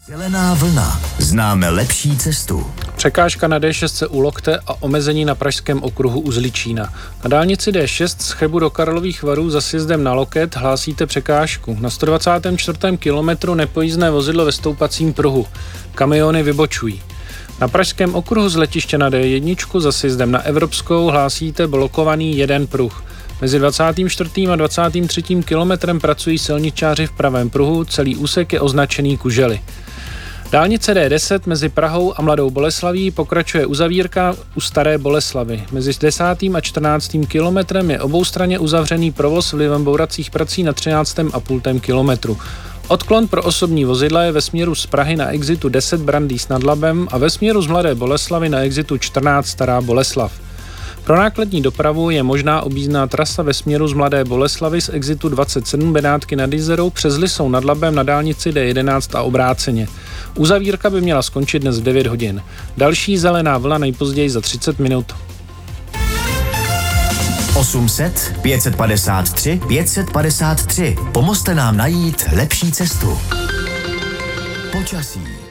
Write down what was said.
Zelená vlna. Známe lepší cestu. Překážka na D6 u Lokte a omezení na pražském okruhu u Zličína. Na dálnici D6 z Chebu do Karlových Varů za sjezdem na Loket hlásíte překážku. Na 124. kilometru nepojízdné vozidlo ve stoupacím pruhu. Kamiony vybočují. Na pražském okruhu z letiště na D1 za sjezdem na Evropskou hlásíte blokovaný jeden pruh. Mezi 24. a 23. kilometrem pracují silničáři v pravém pruhu, celý úsek je označený kužely. Dálnice D10 mezi Prahou a Mladou Boleslaví pokračuje uzavírka u Staré Boleslavy. Mezi 10. a 14. kilometrem je oboustranně uzavřený provoz vlivem bouracích prací na 13,5 kilometru. Odklon pro osobní vozidla je ve směru z Prahy na exitu 10 Brandýs nad Labem a ve směru z Mladé Boleslavy na exitu 14 Stará Boleslav. Pro nákladní dopravu je možná objízdná trasa ve směru z Mladé Boleslavy z exitu 27 Benátky nad Jizerou přes Lisou nad Labem na dálnici D11 a obráceně. Uzavírka by měla skončit dnes v 9 hodin. Další zelená vlna nejpozději za 30 minut. 800 553 553. Pomozte nám najít lepší cestu. Počasí.